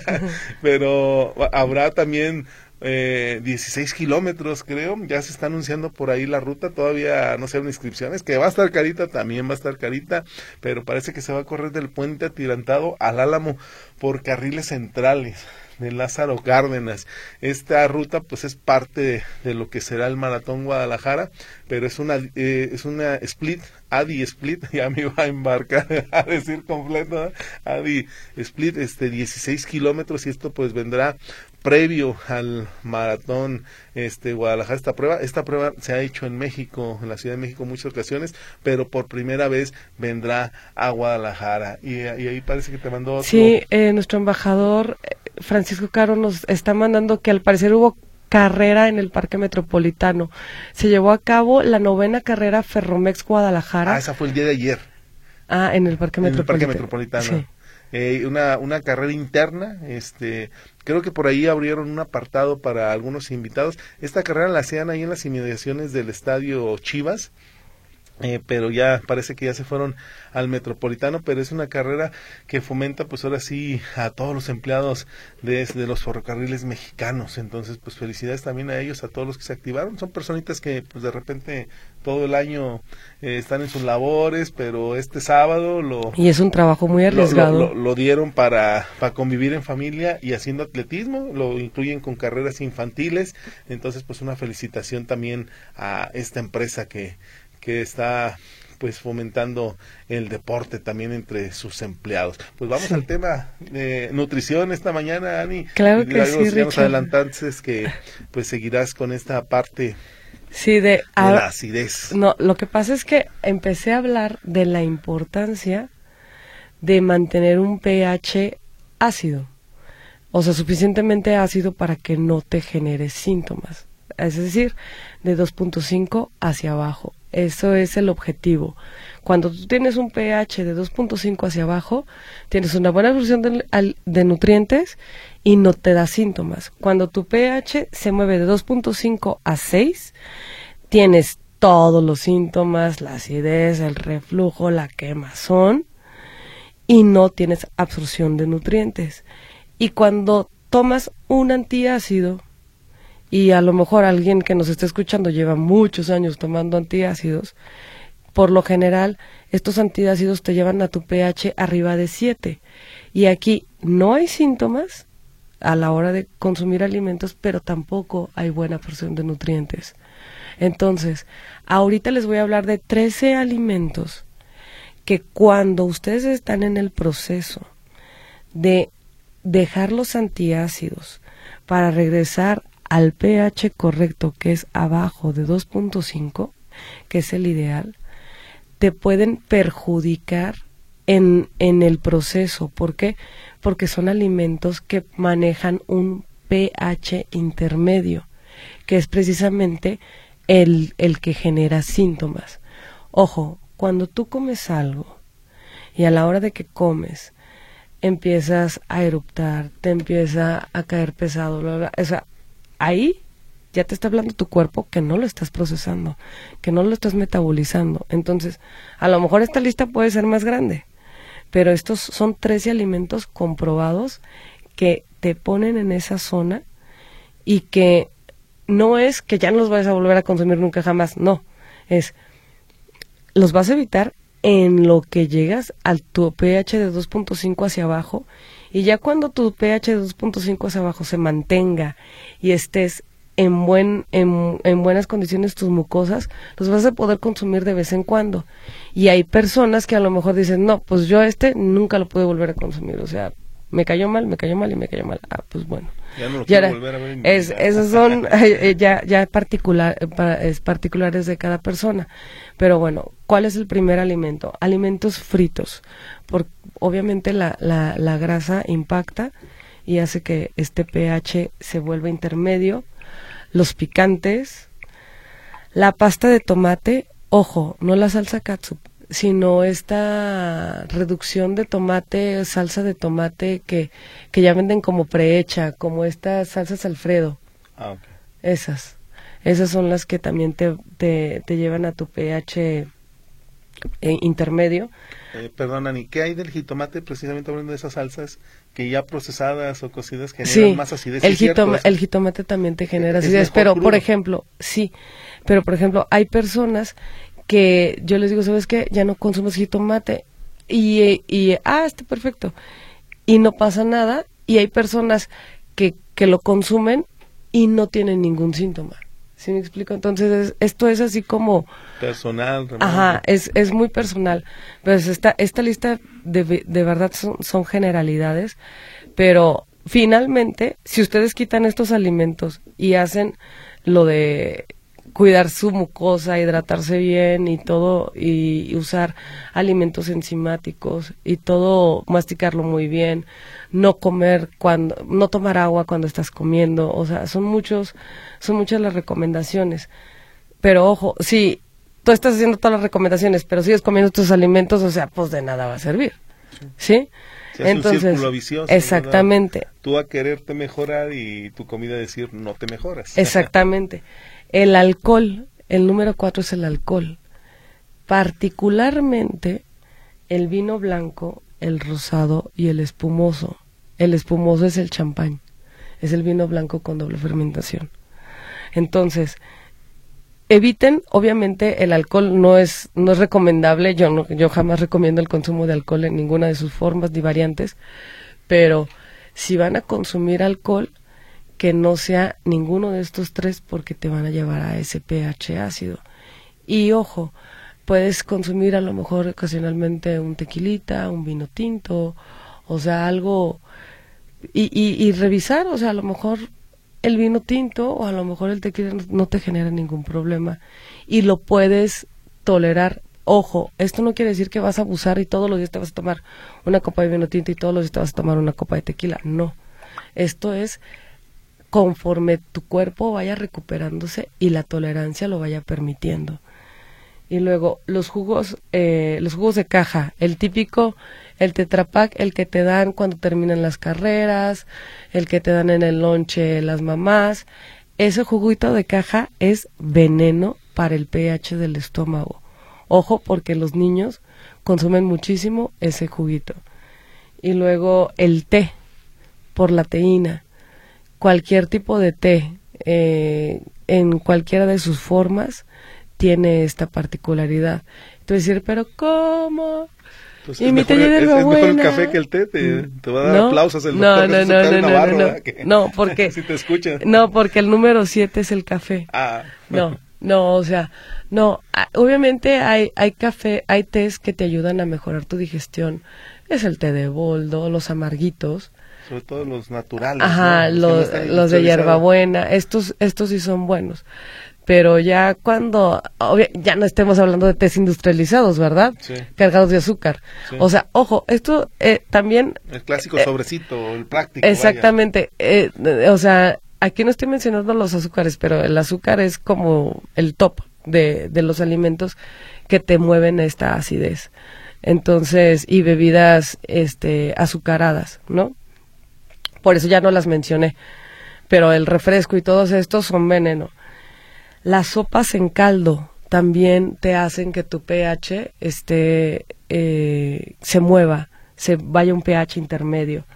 pero habrá también Eh, dieciséis kilómetros, creo, ya se está anunciando por ahí la ruta, todavía no se dan inscripciones, que va a estar carita, también va a estar carita, pero parece que se va a correr del Puente Atirantado al Álamo por carriles centrales de Lázaro Cárdenas. Esta ruta pues es parte de, de lo que será el Maratón Guadalajara, pero es una eh, es una split, Adi Split, ya me iba a embarcar a decir completo, ¿eh? Adi Split, este dieciséis kilómetros, y esto pues vendrá previo al Maratón este Guadalajara. Esta prueba, esta prueba se ha hecho en México, en la Ciudad de México en muchas ocasiones, pero por primera vez vendrá a Guadalajara, y, y ahí parece que te mandó otro. Sí, eh, nuestro embajador Francisco Caro nos está mandando que al parecer hubo carrera en el Parque Metropolitano. Se llevó a cabo la novena carrera Ferromex Guadalajara. Ah, esa fue el día de ayer. Ah, en el Parque Metropolitano. En el Parque Metropolitano. Sí. Eh, una, una carrera interna, este, creo que por ahí abrieron un apartado para algunos invitados. Esta carrera la hacían ahí en las inmediaciones del estadio Chivas, Eh, pero ya parece que ya se fueron al Metropolitano, pero es una carrera que fomenta pues ahora sí a todos los empleados de, de los ferrocarriles mexicanos. Entonces pues felicidades también a ellos, a todos los que se activaron. Son personitas que pues de repente todo el año eh, están en sus labores, pero este sábado lo... Y es un trabajo muy arriesgado. Lo, lo, lo dieron para, para convivir en familia y haciendo atletismo, lo incluyen con carreras infantiles. Entonces pues una felicitación también a esta empresa que que está pues fomentando el deporte también entre sus empleados. Pues vamos sí. al tema de nutrición esta mañana, Ani. Claro y que algo, sí, Richard. Nos adelantantes que pues seguirás con esta parte sí, de, de a, la acidez. No, lo que pasa es que empecé a hablar de la importancia de mantener un pH ácido, o sea, suficientemente ácido para que no te genere síntomas. Es decir, de dos punto cinco hacia abajo. Eso es el objetivo. Cuando tú tienes un pH de dos punto cinco hacia abajo, tienes una buena absorción de, de nutrientes y no te da síntomas. Cuando tu pH se mueve de dos punto cinco a seis, tienes todos los síntomas, la acidez, el reflujo, la quemazón, y no tienes absorción de nutrientes. Y cuando tomas un antiácido, y a lo mejor alguien que nos está escuchando lleva muchos años tomando antiácidos, por lo general estos antiácidos te llevan a tu pH arriba de siete, y aquí no hay síntomas a la hora de consumir alimentos, pero tampoco hay buena absorción de nutrientes. Entonces, ahorita les voy a hablar de trece alimentos que cuando ustedes están en el proceso de dejar los antiácidos para regresar al pH correcto, que es abajo de dos punto cinco, que es el ideal, te pueden perjudicar en, en el proceso. ¿Por qué? Porque son alimentos que manejan un pH intermedio, que es precisamente el, el que genera síntomas. Ojo, cuando tú comes algo y a la hora de que comes empiezas a eruptar, te empieza a caer pesado, bla, bla, o sea, ahí ya te está hablando tu cuerpo que no lo estás procesando, que no lo estás metabolizando. Entonces, a lo mejor esta lista puede ser más grande, pero estos son trece alimentos comprobados que te ponen en esa zona y que no es que ya no los vayas a volver a consumir nunca jamás, no, es, los vas a evitar en lo que llegas al tu pH de dos punto cinco hacia abajo, y ya cuando tu pH de dos punto cinco hacia abajo se mantenga y estés en buen en, en buenas condiciones tus mucosas, los vas a poder consumir de vez en cuando. Y hay personas que a lo mejor dicen, no, pues yo este nunca lo puedo volver a consumir, o sea, me cayó mal, me cayó mal y me cayó mal. Ah, pues bueno. Ya no lo ya quiero era, volver a ver en mi es, vida. esos son eh, ya ya particular pa, es particulares de cada persona. Pero bueno, ¿cuál es el primer alimento? Alimentos fritos. Por, obviamente la, la, la grasa impacta y hace que este pH se vuelva intermedio. Los picantes, la pasta de tomate, ojo, no la salsa catsup, sino esta reducción de tomate, salsa de tomate que, que ya venden como prehecha, como estas salsas Alfredo. Ah, ok. Esas, esas son las que también te, te, te llevan a tu pH eh, intermedio. Eh, perdón, Ani, ¿qué hay del jitomate, precisamente hablando de esas salsas que ya procesadas o cocidas generan Sí, más acidez? el, ¿Es cierto jitoma, eso? el jitomate también te genera ¿Es acidez, mejor pero crudo? por ejemplo, sí, pero por ejemplo, hay personas que yo les digo, ¿sabes qué? Ya no consumes jitomate, y, y ah, está perfecto, y no pasa nada, y hay personas que, que lo consumen y no tienen ningún síntoma. ¿Sí me explico? Entonces, es, esto es así como... Personal. Realmente. Ajá, es, es muy personal. Pues esta, esta lista de, de verdad son, son generalidades, pero finalmente, si ustedes quitan estos alimentos y hacen lo de cuidar su mucosa, hidratarse bien y todo, y, y usar alimentos enzimáticos y todo, masticarlo muy bien, no comer cuando, no tomar agua cuando estás comiendo, o sea, son muchos, son muchas las recomendaciones. Pero ojo, si tú estás haciendo todas las recomendaciones, pero sigues comiendo tus alimentos, o sea, pues de nada va a servir, ¿sí? Se hace Entonces, un círculo vicioso, exactamente. ¿verdad? Tú a quererte mejorar y tu comida decir no te mejoras. Exactamente. El alcohol, el número cuatro es el alcohol. Particularmente el vino blanco, el rosado y el espumoso. El espumoso es el champán, es el vino blanco con doble fermentación. Entonces, eviten, obviamente el alcohol no es no es recomendable, yo no yo jamás recomiendo el consumo de alcohol en ninguna de sus formas ni variantes, pero si van a consumir alcohol, que no sea ninguno de estos tres, porque te van a llevar a ese pH ácido. Y ojo, puedes consumir a lo mejor ocasionalmente un tequilita, un vino tinto, o sea, algo, y, y, y revisar, o sea, a lo mejor el vino tinto o a lo mejor el tequila no, no te genera ningún problema y lo puedes tolerar. Ojo, esto no quiere decir que vas a abusar y todos los días te vas a tomar una copa de vino tinto y todos los días te vas a tomar una copa de tequila, no. Esto es conforme tu cuerpo vaya recuperándose y la tolerancia lo vaya permitiendo. Y luego los jugos, eh, los jugos de caja, el típico, el Tetra Pak, el que te dan cuando terminan las carreras, el que te dan en el lonche las mamás, ese juguito de caja es veneno para el pH del estómago. Ojo, porque los niños consumen muchísimo ese juguito. Y luego el té, por la teína. Cualquier tipo de té, eh, en cualquiera de sus formas, tiene esta particularidad. Entonces decir, pero ¿cómo? Pues y es, mi mejor, té de es, es mejor el hierbabuena. café que el té, te, te va a dar No, aplausos el no, doctor no, Jesús no, Octavio no, Navarro, no, no, ¿verdad? Que- no, porque si te escucha. no, porque el número siete es el café. Ah. No, no, o sea, no, a- obviamente hay hay café, hay tés que te ayudan a mejorar tu digestión. Es el té de boldo, los amarguitos. Sobre todo los naturales. Ajá, ¿no? Los, que los, no están los de industrializados. hierbabuena, estos estos sí son buenos. Pero ya cuando, obvia- ya no estemos hablando de tés industrializados, ¿verdad? Sí. Cargados de azúcar. Sí. O sea, ojo, esto eh, también... El clásico eh, sobrecito, el práctico. Exactamente. Eh, o sea, aquí no estoy mencionando los azúcares, pero el azúcar es como el top, de, de los alimentos que te mueven esta acidez. Entonces, y bebidas este azucaradas, ¿no? Por eso ya no las mencioné. Pero el refresco y todos estos son veneno. Las sopas en caldo también te hacen que tu pH esté, eh, se mueva, se vaya a un pH intermedio.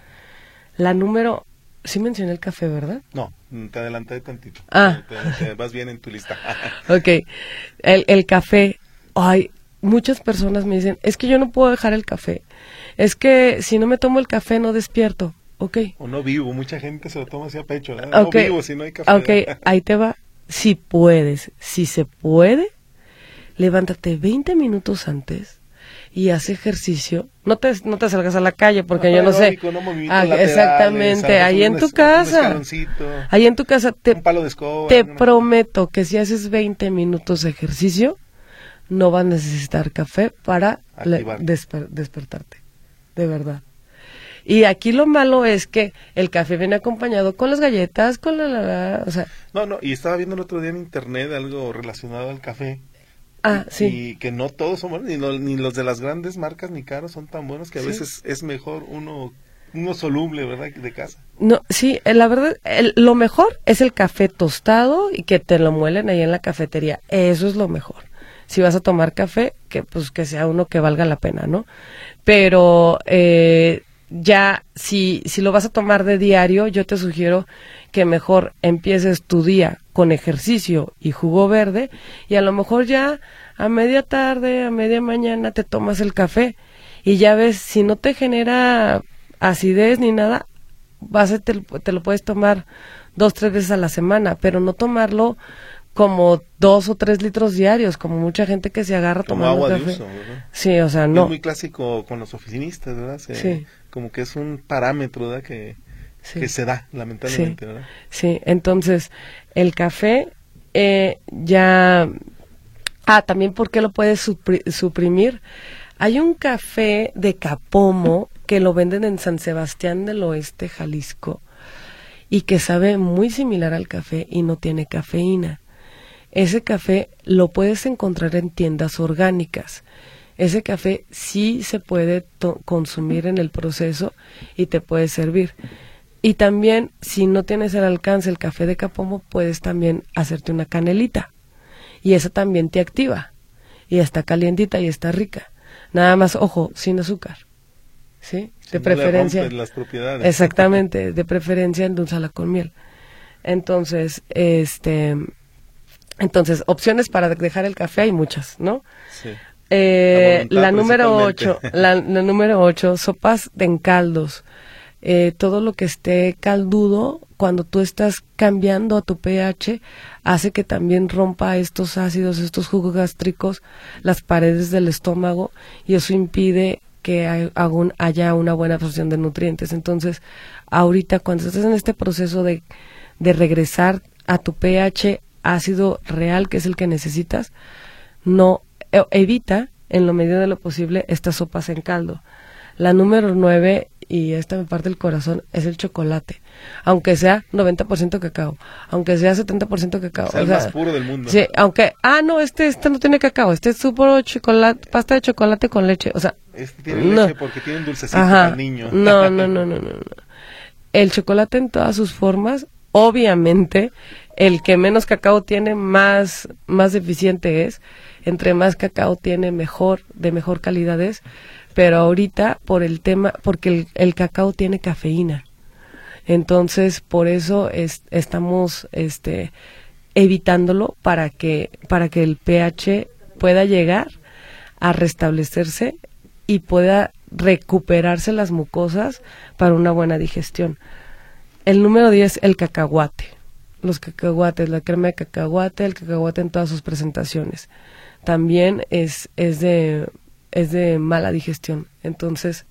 La número, sí mencioné el café, ¿verdad? No, te adelanté tantito. Ah. Te, te vas bien en tu lista. Ok, el, el café, ay, muchas personas me dicen, es que yo no puedo dejar el café, es que si no me tomo el café no despierto. Okay. O no vivo, mucha gente se lo toma así a pecho, ¿verdad? Okay. No vivo si no hay café. Ok, ahí te va. Si puedes, si se puede, levántate veinte minutos antes y haz ejercicio. No te, no te salgas a la calle porque no, yo no sé. No ah, exactamente, ahí en tu es, casa. Ahí en tu casa te, un palo de escoba, te no, prometo que si haces veinte minutos de ejercicio, no vas a necesitar café para le, desper, despertarte. De verdad. Y aquí lo malo es que el café viene acompañado con las galletas, con la, la, la, o sea... No, no, y estaba viendo el otro día en internet algo relacionado al café. Ah, y, sí. Y que no todos son buenos, ni, no, ni los de las grandes marcas ni caros son tan buenos, que a sí. veces es mejor uno uno soluble, ¿verdad?, de casa. No, sí, la verdad, el, lo mejor es el café tostado y que te lo muelen ahí en la cafetería. Eso es lo mejor. Si vas a tomar café, que pues que sea uno que valga la pena, ¿no? Pero... eh ya si si lo vas a tomar de diario, yo te sugiero que mejor empieces tu día con ejercicio y jugo verde y a lo mejor ya a media tarde, a media mañana te tomas el café y ya ves, si no te genera acidez ni nada, vas a, te, te lo puedes tomar dos, tres veces a la semana, pero no tomarlo como dos o tres litros diarios, como mucha gente que se agarra como tomando agua café. De uso, ¿verdad? Sí, o sea, no. Es muy clásico con los oficinistas, ¿verdad? Se, sí. Como que es un parámetro, ¿verdad? Que, sí. que se da, lamentablemente, sí. ¿verdad? Sí, entonces, el café eh, ya... Ah, también, ¿por qué lo puedes supri- suprimir? Hay un café de Capomo que lo venden en San Sebastián del Oeste, Jalisco, y que sabe muy similar al café y no tiene cafeína. Ese café lo puedes encontrar en tiendas orgánicas. Ese café sí se puede to- consumir en el proceso y te puede servir. Y también, si no tienes el alcance el café de Capomo, puedes también hacerte una canelita. Y esa también te activa. Y está calientita y está rica. Nada más, ojo, sin azúcar. ¿Sí? Si de no preferencia. le rompen las propiedades. Exactamente, de preferencia endulzala con miel. Entonces, este... Entonces, opciones para dejar el café hay muchas, ¿no? Sí. Eh, la, la número ocho, la, la número ocho, sopas en caldos. Eh, todo lo que esté caldudo, cuando tú estás cambiando a tu pH, hace que también rompa estos ácidos, estos jugos gástricos, las paredes del estómago, y eso impide que hay, aún haya una buena absorción de nutrientes. Entonces, ahorita cuando estás en este proceso de, de regresar a tu pH ácido real, que es el que necesitas, no evita en lo medida de lo posible estas sopas en caldo. La número nueve, y esta me parte el corazón, es el chocolate. Aunque sea noventa por ciento cacao, aunque sea setenta por ciento cacao. O sea, el o sea, más puro del mundo. Sí, aunque, ah, no, este, este no tiene cacao, este es su puro chocolate, pasta de chocolate con leche. O sea, este tiene no. leche porque tiene un dulcecito Ajá. para el niño. No, no, no, no, no, no. El chocolate en todas sus formas, obviamente, el que menos cacao tiene, más, más deficiente es. Entre más cacao tiene, mejor, de mejor calidad es. Pero ahorita, por el tema, porque el, el cacao tiene cafeína. Entonces, por eso es, estamos este, evitándolo para que, para que el pH pueda llegar a restablecerse y pueda recuperarse las mucosas para una buena digestión. El número diez, el cacahuate. Los cacahuates, la crema de cacahuate, el cacahuate en todas sus presentaciones. También es, es de es de mala digestión. Entonces,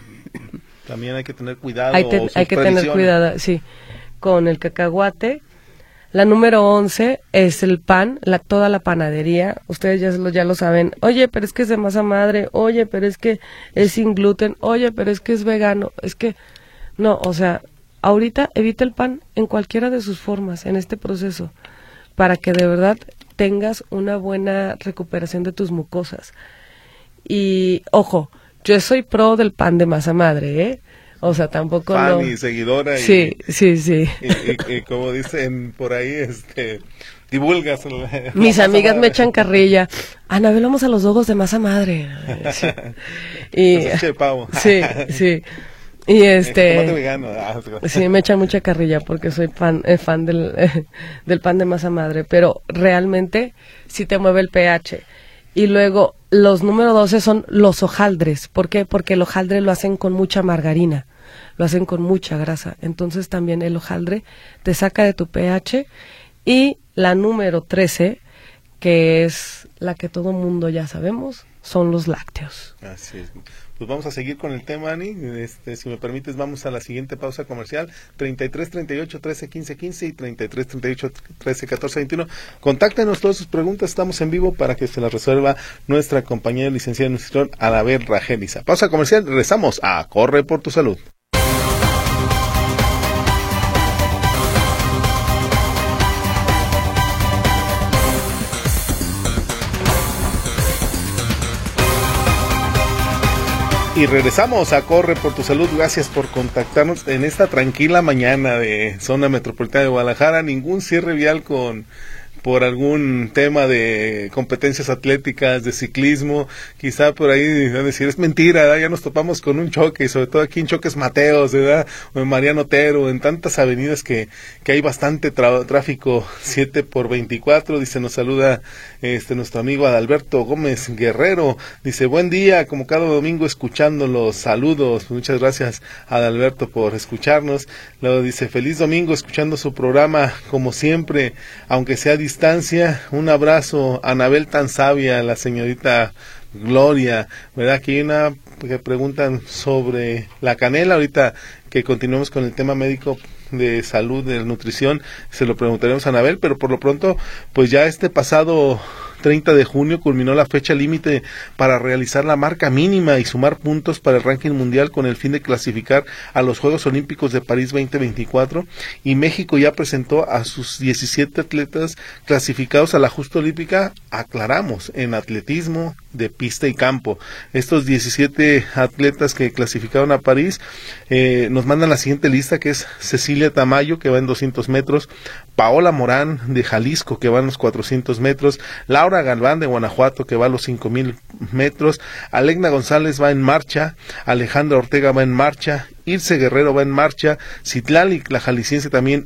también hay que tener cuidado. Hay, te, hay que tener cuidado, sí, con el cacahuate. La número once es el pan, la toda la panadería. Ustedes ya lo, ya lo saben. Oye, pero es que es de masa madre. Oye, pero es que es sin gluten. Oye, pero es que es vegano. Es que, no, o sea, ahorita evita el pan en cualquiera de sus formas en este proceso, para que de verdad tengas una buena recuperación de tus mucosas. Y, ojo, yo soy pro del pan de masa madre, ¿eh? O sea, tampoco Fan no... y seguidora. Sí, y, sí, sí. Y, y, y como dicen por ahí, este... divulgas. La, Mis la amigas madre. me echan carrilla. Anabel, vamos a los dogos de masa madre. Sí. Y, Pues de pavo. sí, sí. Y este... Tomate vegano. Ah, sí, me echan mucha carrilla porque soy fan, eh, fan del, eh, del pan de masa madre. Pero realmente sí te mueve el pH. Y luego, los número doce son los hojaldres. ¿Por qué? Porque el hojaldre lo hacen con mucha margarina. Lo hacen con mucha grasa. Entonces también el hojaldre te saca de tu pH. Y la número trece, que es la que todo mundo ya sabemos, son los lácteos. Así es. Pues vamos a seguir con el tema, Ani. Este, si me permites, vamos a la siguiente pausa comercial. treinta y tres, treinta y ocho, trece, quince, quince y treinta y tres, treinta y ocho, trece, catorce, veintiuno. Contáctenos todas sus preguntas. Estamos en vivo para que se las resuelva nuestra compañera licenciada en nutrición, Anabel Rajeliza. Pausa comercial. Regresamos a Corre por tu Salud. Y regresamos a Corre por tu Salud. Gracias por contactarnos en esta tranquila mañana de zona metropolitana de Guadalajara. Ningún cierre vial con por algún tema de competencias atléticas, de ciclismo. Quizá por ahí van a decir, es mentira, ¿verdad? Ya nos topamos con un choque, y sobre todo aquí en Choques Mateos, ¿verdad? O en Mariano Otero, en tantas avenidas que, que hay bastante tra- tráfico, siete por veinticuatro. Dice, nos saluda este nuestro amigo Adalberto Gómez Guerrero. Dice, buen día, como cada domingo escuchándolos, saludos. Muchas gracias, Adalberto, por escucharnos. Luego dice, feliz domingo escuchando su programa, como siempre, aunque sea distancia. Un abrazo, Anabel tan sabia, la señorita Gloria, ¿verdad? Aquí hay una que preguntan sobre la canela. Ahorita que continuemos con el tema médico de salud, de nutrición, se lo preguntaremos a Anabel, pero por lo pronto, pues ya este pasado treinta de junio culminó la fecha límite para realizar la marca mínima y sumar puntos para el ranking mundial con el fin de clasificar a los Juegos Olímpicos de París veinte veinticuatro, y México ya presentó a sus diecisiete atletas clasificados a la justa olímpica, aclaramos, en atletismo de pista y campo. Estos diecisiete atletas que clasificaron a París eh, nos mandan la siguiente lista, que es Cecilia Tamayo, que va en doscientos metros, Paola Morán de Jalisco, que va en los cuatrocientos metros, Laura Galván de Guanajuato, que va a los cinco mil metros, Alegna González va en marcha, Alejandra Ortega va en marcha, Ilse Guerrero va en marcha, Citlali, la jalisciense también,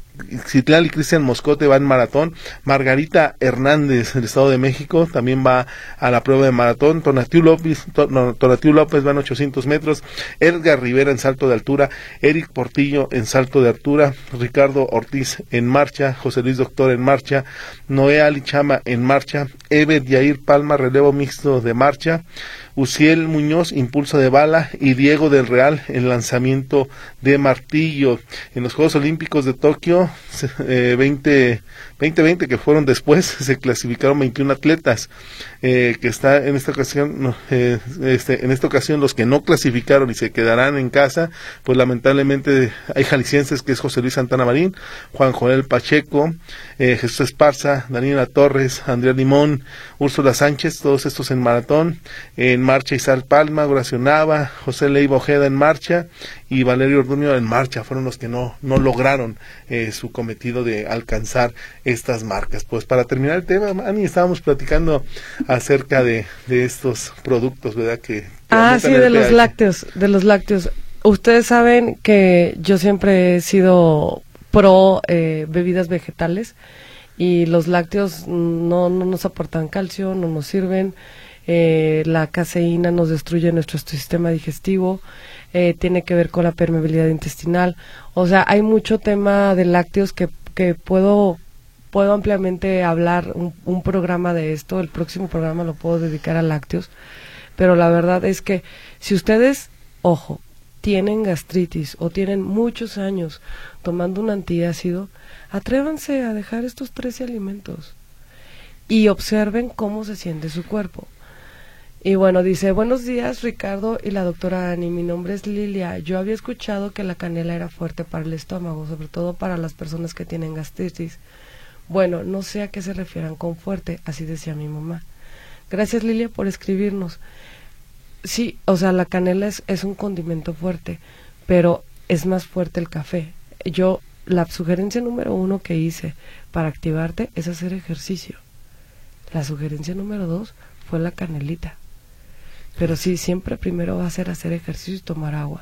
Citlali Cristian Moscote va en maratón, Margarita Hernández del Estado de México también va a la prueba de maratón, Tonatiu López, no, Tonatiu López va en ochocientos metros, Edgar Rivera en salto de altura, Eric Portillo en salto de altura, Ricardo Ortiz en marcha, José Luis Doctor en marcha, Noé Ali Chama en marcha, Ever Yair Palma relevo mixto de marcha, Uciel Muñoz impulso de bala y Diego del Real en lanzamiento de martillo. En los Juegos Olímpicos de Tokio eh, veinte veinte, que fueron después, se clasificaron veintiún atletas, eh, que está en esta ocasión eh, este, en esta ocasión los que no clasificaron y se quedarán en casa, pues lamentablemente hay jaliscienses, que es José Luis Santana Marín, Juan Joel Pacheco, eh, Jesús Esparza, Daniela Torres, Andrea Limón, Úrsula Sánchez, todos estos en maratón. En marcha Isal Palma, Horacio Nava, José Leiva Ojeda en marcha y Valerio Orduño en marcha. Fueron los que no, no lograron eh, su cometido de alcanzar estas marcas. Pues para terminar el tema, Ani, estábamos platicando acerca de, de estos productos, ¿verdad? Que, que ah, sí, de los pH. lácteos, de los lácteos. Ustedes saben que yo siempre he sido pro eh, bebidas vegetales, y los lácteos no, no nos aportan calcio, no nos sirven. Eh, la caseína nos destruye nuestro sistema digestivo, eh, tiene que ver con la permeabilidad intestinal. O sea, hay mucho tema de lácteos que, que puedo puedo ampliamente hablar un, un programa de esto. El próximo programa lo puedo dedicar a lácteos, pero la verdad es que si ustedes, ojo, tienen gastritis o tienen muchos años tomando un antiácido, atrévanse a dejar estos trece alimentos y observen cómo se siente su cuerpo. Y bueno, dice, buenos días Ricardo y la doctora Ani, mi nombre es Lilia. Yo había escuchado que la canela era fuerte para el estómago, sobre todo para las personas que tienen gastritis. Bueno, no sé a qué se refieran con fuerte, así decía mi mamá. Gracias, Lilia, por escribirnos. Sí, o sea, la canela es, es un condimento fuerte, pero es más fuerte el café. Yo, la sugerencia número uno que hice para activarte es hacer ejercicio. La sugerencia número dos fue la canelita. Pero sí, siempre primero va a ser hacer ejercicio y tomar agua.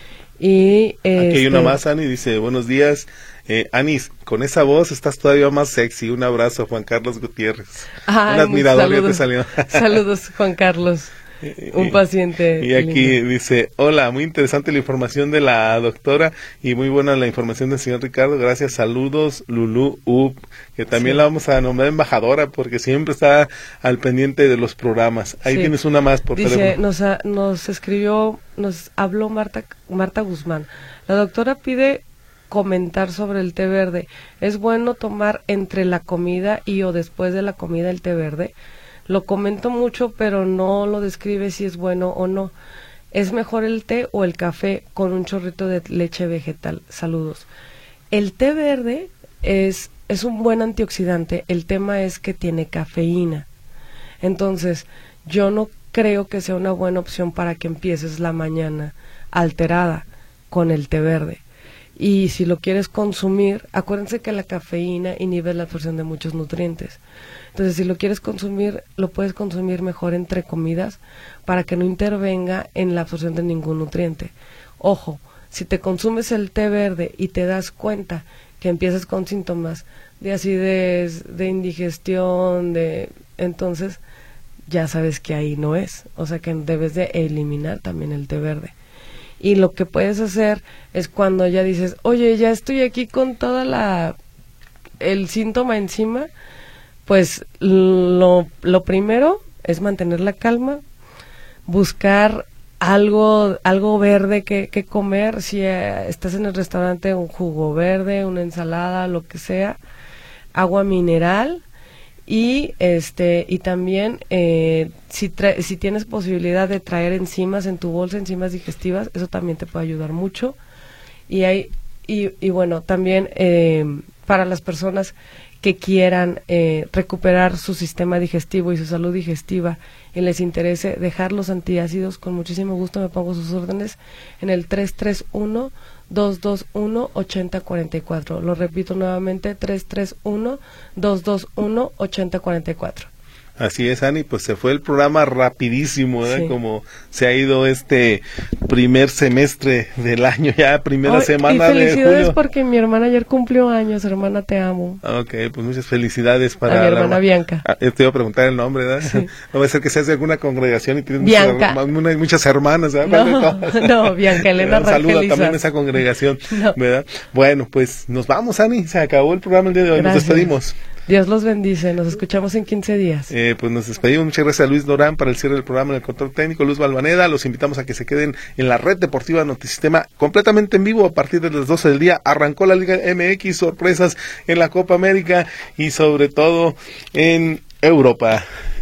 Y aquí este... hay una más, Ani, dice, buenos días, eh, Anis, con esa voz estás todavía más sexy. Un abrazo, Juan Carlos Gutiérrez. Ay, un admirador saludos, que te salió. Saludos, Juan Carlos. Un paciente. Y aquí lindo. dice, hola, muy interesante la información de la doctora y muy buena la información del señor Ricardo. Gracias, saludos, Lulú Up, que también sí. La vamos a nombrar embajadora porque siempre está al pendiente de los programas. Ahí sí. Tienes una más por dice, teléfono. Nos, a, nos escribió, nos habló Marta, Marta Guzmán. La doctora pide comentar sobre el té verde. ¿Es bueno tomar entre la comida y o después de la comida el té verde? Lo comento mucho, pero no lo describe si es bueno o no. ¿Es mejor el té o el café con un chorrito de leche vegetal? Saludos. El té verde es, es un buen antioxidante. El tema es que tiene cafeína. Entonces, yo no creo que sea una buena opción para que empieces la mañana alterada con el té verde. Y si lo quieres consumir, acuérdense que la cafeína inhibe la absorción de muchos nutrientes. Entonces, si lo quieres consumir, lo puedes consumir mejor entre comidas para que no intervenga en la absorción de ningún nutriente. Ojo, si te consumes el té verde y te das cuenta que empiezas con síntomas de acidez, de indigestión, de entonces ya sabes que ahí no es. O sea que debes de eliminar también el té verde. Y lo que puedes hacer es cuando ya dices, oye, ya estoy aquí con toda la el síntoma encima, pues lo, lo primero es mantener la calma, buscar algo algo verde que, que comer, si eh, estás en el restaurante, un jugo verde, una ensalada, lo que sea, agua mineral y este y también eh, si tra- si tienes posibilidad de traer enzimas en tu bolsa, enzimas digestivas, eso también te puede ayudar mucho. Y hay y, y bueno, también eh, para las personas que quieran eh, recuperar su sistema digestivo y su salud digestiva y les interese dejar los antiácidos, con muchísimo gusto me pongo sus órdenes en el tres tres uno, dos dos uno, ocho cero cuatro cuatro. Lo repito nuevamente, tres tres uno, dos dos uno, ocho cero cuatro cuatro. Así es, Ani, pues se fue el programa rapidísimo, ¿eh? Sí. Como se ha ido este primer semestre del año, ya primera Ay, semana y felicidades de julio. Porque mi hermana ayer cumplió años, hermana, te amo. Ok, pues muchas felicidades para a mi hermana la, Bianca. Ah, te iba a preguntar el nombre, ¿verdad? Sí. No va a ser que seas de alguna congregación y tienes Bianca. muchas, muchas, muchas hermanas, ¿verdad? No, no, Bianca Elena Rangel. Saluda también a esa congregación, no. ¿verdad? Bueno, pues nos vamos, Ani, se acabó el programa el día de hoy, Gracias. Nos despedimos. Dios los bendice, nos escuchamos en quince días. Eh, pues nos despedimos, muchas gracias a Luis Dorán para el cierre del programa en el control técnico, Luz Balvaneda, los invitamos a que se queden en la red deportiva Notisistema completamente en vivo a partir de las doce del día, arrancó la Liga M X, sorpresas en la Copa América y sobre todo en Europa.